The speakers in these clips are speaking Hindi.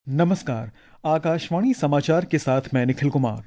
नमस्कार। आकाशवाणी समाचार के साथ मैं निखिल कुमार।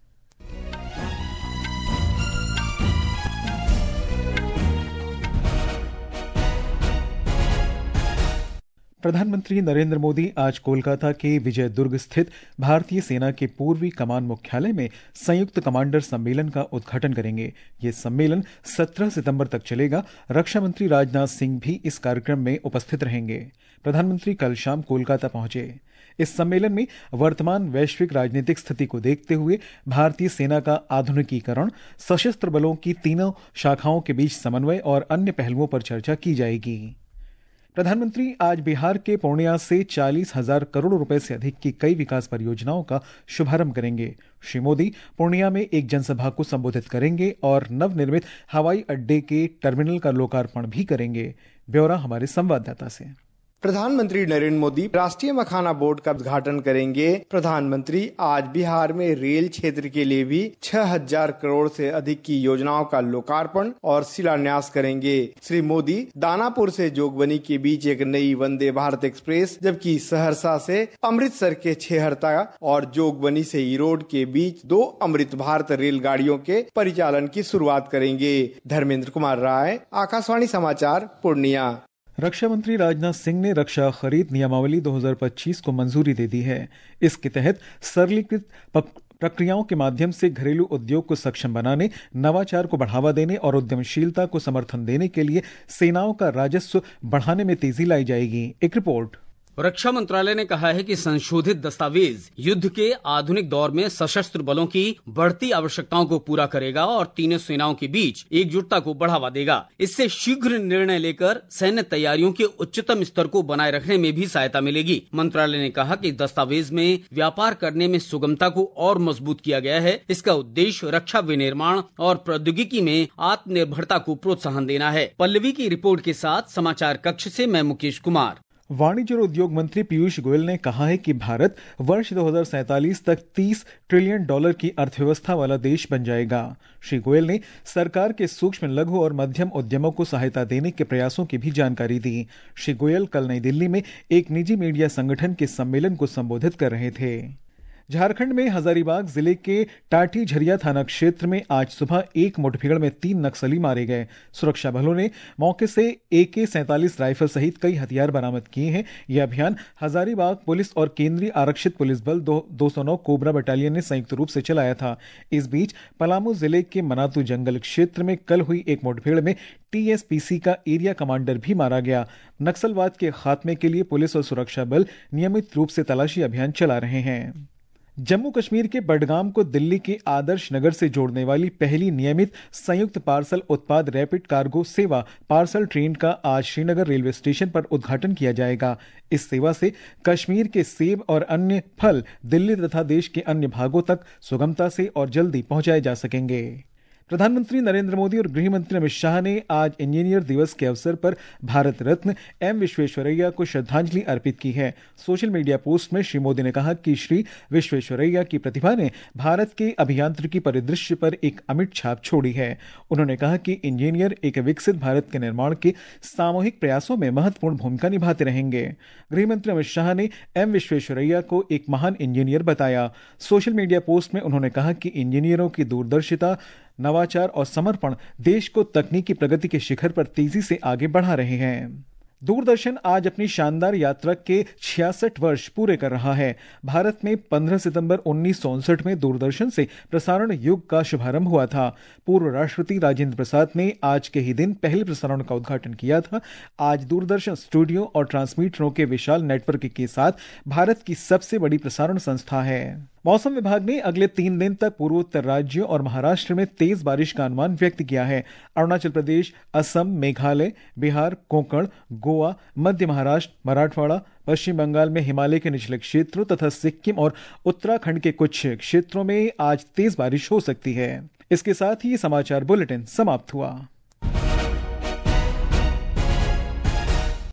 प्रधानमंत्री नरेंद्र मोदी आज कोलकाता के विजय दुर्ग स्थित भारतीय सेना के पूर्वी कमान मुख्यालय में संयुक्त कमांडर सम्मेलन का उद्घाटन करेंगे। ये सम्मेलन 17 सितंबर तक चलेगा। रक्षा मंत्री राजनाथ सिंह भी इस कार्यक्रम में उपस्थित रहेंगे। प्रधानमंत्री कल शाम कोलकाता पहुंचे। इस सम्मेलन में वर्तमान वैश्विक राजनीतिक स्थिति को देखते हुए भारतीय सेना का आधुनिकीकरण, सशस्त्र बलों की तीनों शाखाओं के बीच समन्वय और अन्य पहलुओं पर चर्चा की जाएगी। प्रधानमंत्री आज बिहार के पूर्णिया से 40,000 करोड़ रुपए से अधिक की कई विकास परियोजनाओं का शुभारंभ करेंगे। श्री मोदी पूर्णिया में एक जनसभा को संबोधित करेंगे और नवनिर्मित हवाई अड्डे के टर्मिनल का लोकार्पण भी करेंगे। ब्यौरा हमारे संवाददाता से। प्रधानमंत्री नरेंद्र मोदी राष्ट्रीय मखाना बोर्ड का उद्घाटन करेंगे। प्रधानमंत्री आज बिहार में रेल क्षेत्र के लिए भी 6,000 करोड़ से अधिक की योजनाओं का लोकार्पण और शिलान्यास करेंगे। श्री मोदी दानापुर से जोगबनी के बीच एक नई वंदे भारत एक्सप्रेस, जबकि सहरसा से अमृतसर के छेहरता और जोगबनी से ईरोड के बीच 2 अमृत भारत रेलगाड़ियों के परिचालन की शुरुआत करेंगे। धर्मेंद्र कुमार राय, आकाशवाणी समाचार, पूर्णिया। रक्षा मंत्री राजनाथ सिंह ने रक्षा खरीद नियमावली 2025 को मंजूरी दे दी है। इसके तहत सरलीकृत प्रक्रियाओं के माध्यम से घरेलू उद्योग को सक्षम बनाने, नवाचार को बढ़ावा देने और उद्यमशीलता को समर्थन देने के लिए सेनाओं का राजस्व बढ़ाने में तेजी लाई जाएगी। एक रिपोर्ट। रक्षा मंत्रालय ने कहा है कि संशोधित दस्तावेज युद्ध के आधुनिक दौर में सशस्त्र बलों की बढ़ती आवश्यकताओं को पूरा करेगा और तीनों सेनाओं के बीच एकजुटता को बढ़ावा देगा। इससे शीघ्र निर्णय लेकर सैन्य तैयारियों के उच्चतम स्तर को बनाए रखने में भी सहायता मिलेगी। मंत्रालय ने कहा कि दस्तावेज में व्यापार करने में सुगमता को और मजबूत किया गया है। इसका उद्देश्य रक्षा विनिर्माण और प्रौद्योगिकी में आत्मनिर्भरता को प्रोत्साहन देना है। पल्लवी की रिपोर्ट के साथ समाचार कक्ष से मैं मुकेश कुमार। वाणिज्य और उद्योग मंत्री पीयूष गोयल ने कहा है कि भारत वर्ष 2047 तक $30 ट्रिलियन की अर्थव्यवस्था वाला देश बन जाएगा। श्री गोयल ने सरकार के सूक्ष्म, लघु और मध्यम उद्यमों को सहायता देने के प्रयासों की भी जानकारी दी। श्री गोयल कल नई दिल्ली में एक निजी मीडिया संगठन के सम्मेलन को संबोधित कर रहे थे। झारखंड में हजारीबाग जिले के टाटी झरिया थाना क्षेत्र में आज सुबह एक मुठभेड़ में 3 नक्सली मारे गए। सुरक्षा बलों ने मौके से AK-47 राइफल सहित कई हथियार बरामद किए हैं। यह अभियान हजारीबाग पुलिस और केंद्रीय आरक्षित पुलिस बल 209 कोबरा बटालियन ने संयुक्त रूप से चलाया था। इस बीच पलामू जिले के मनातू जंगल क्षेत्र में कल हुई एक मुठभेड़ में TSPC का एरिया कमांडर भी मारा गया। नक्सलवाद के खात्मे के लिए पुलिस और सुरक्षा बल नियमित रूप से तलाशी अभियान चला रहे हैं। जम्मू कश्मीर के बडगाम को दिल्ली के आदर्श नगर से जोड़ने वाली पहली नियमित संयुक्त पार्सल उत्पाद रैपिड कार्गो सेवा पार्सल ट्रेन का आज श्रीनगर रेलवे स्टेशन पर उद्घाटन किया जाएगा। इस सेवा से कश्मीर के सेब और अन्य फल दिल्ली तथा देश के अन्य भागों तक सुगमता से और जल्दी पहुंचाए जा सकेंगे। प्रधानमंत्री नरेंद्र मोदी और गृह मंत्री अमित शाह ने आज इंजीनियर दिवस के अवसर पर भारत रत्न M विश्वेश्वरैया को श्रद्धांजलि अर्पित की है। सोशल मीडिया पोस्ट में श्री मोदी ने कहा कि श्री विश्वेश्वरैया की प्रतिभा ने भारत के अभियांत्रिकी परिदृश्य पर एक अमिट छाप छोड़ी है। उन्होंने कहा कि इंजीनियर एक विकसित भारत के निर्माण के सामूहिक प्रयासों में महत्वपूर्ण भूमिका निभाते रहेंगे। गृह मंत्री अमित शाह ने M विश्वेश्वरैया को एक महान इंजीनियर बताया। सोशल मीडिया पोस्ट में उन्होंने कहा कि इंजीनियरों की दूरदर्शिता, नवाचार और समर्पण देश को तकनीकी प्रगति के शिखर पर तेजी से आगे बढ़ा रहे हैं। दूरदर्शन आज अपनी शानदार यात्रा के 66 वर्ष पूरे कर रहा है। भारत में 15 सितंबर 1959 में दूरदर्शन से प्रसारण युग का शुभारंभ हुआ था। पूर्व राष्ट्रपति राजेंद्र प्रसाद ने आज के ही दिन पहले प्रसारण का उद्घाटन किया था। आज दूरदर्शन स्टूडियो और ट्रांसमीटरों के विशाल नेटवर्क के साथ भारत की सबसे बड़ी प्रसारण संस्था है। मौसम विभाग ने अगले 3 दिन तक पूर्वोत्तर राज्यों और महाराष्ट्र में तेज बारिश का अनुमान व्यक्त किया है। अरुणाचल प्रदेश, असम, मेघालय, बिहार, कोंकण, गोवा, मध्य महाराष्ट्र, मराठवाड़ा, पश्चिम बंगाल में हिमालय के निचले क्षेत्रों तथा सिक्किम और उत्तराखंड के कुछ क्षेत्रों में आज तेज बारिश हो सकती है। इसके साथ ही समाचार बुलेटिन समाप्त हुआ।